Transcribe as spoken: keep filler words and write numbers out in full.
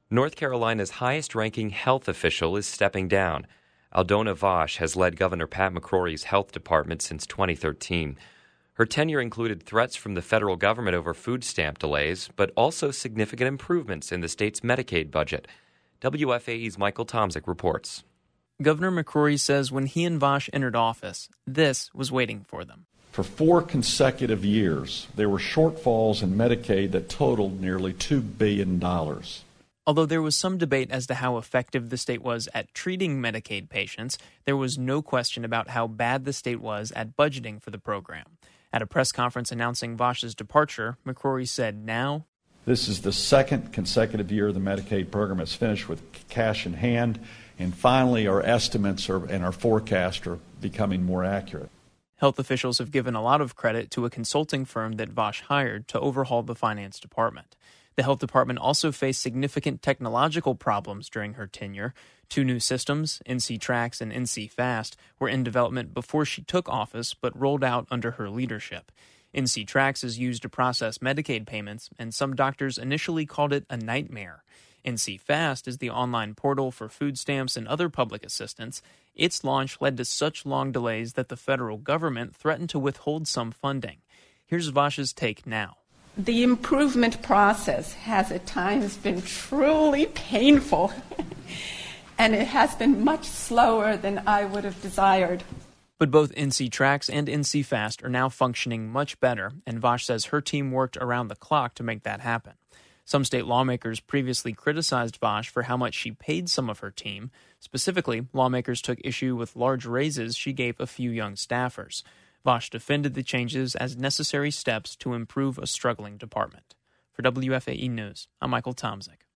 North Carolina's highest-ranking health official is stepping down. Aldona Vaush has led Governor Pat McCrory's health department since twenty thirteen. Her tenure included threats from the federal government over food stamp delays, but also significant improvements in the state's Medicaid budget. W F A E's Michael Tomzik reports. Governor McCrory says when he and Vaush entered office, this was waiting for them. For four consecutive years, there were shortfalls in Medicaid that totaled nearly two billion dollars. Although there was some debate as to how effective the state was at treating Medicaid patients, there was no question about how bad the state was at budgeting for the program. At a press conference announcing Vaush's departure, McCrory said now, "This is the second consecutive year the Medicaid program has finished with cash in hand, and finally our estimates are, and our forecast are becoming more accurate." Health officials have given a lot of credit to a consulting firm that Vaush hired to overhaul the finance department. The health department also faced significant technological problems during her tenure. Two new systems, N C TRACS and N C FAST, were in development before she took office but rolled out under her leadership. N C TRACS is used to process Medicaid payments, and some doctors initially called it a nightmare. N C FAST is the online portal for food stamps and other public assistance. Its launch led to such long delays that the federal government threatened to withhold some funding. Here's Vaush's take now. The improvement process has at times been truly painful, and it has been much slower than I would have desired. But both N C TRACS and N C FAST are now functioning much better, and Vaush says her team worked around the clock to make that happen. Some state lawmakers previously criticized Vaush for how much she paid some of her team. Specifically, lawmakers took issue with large raises she gave a few young staffers. Vaush defended the changes as necessary steps to improve a struggling department. For W F A E News, I'm Michael Tomzik.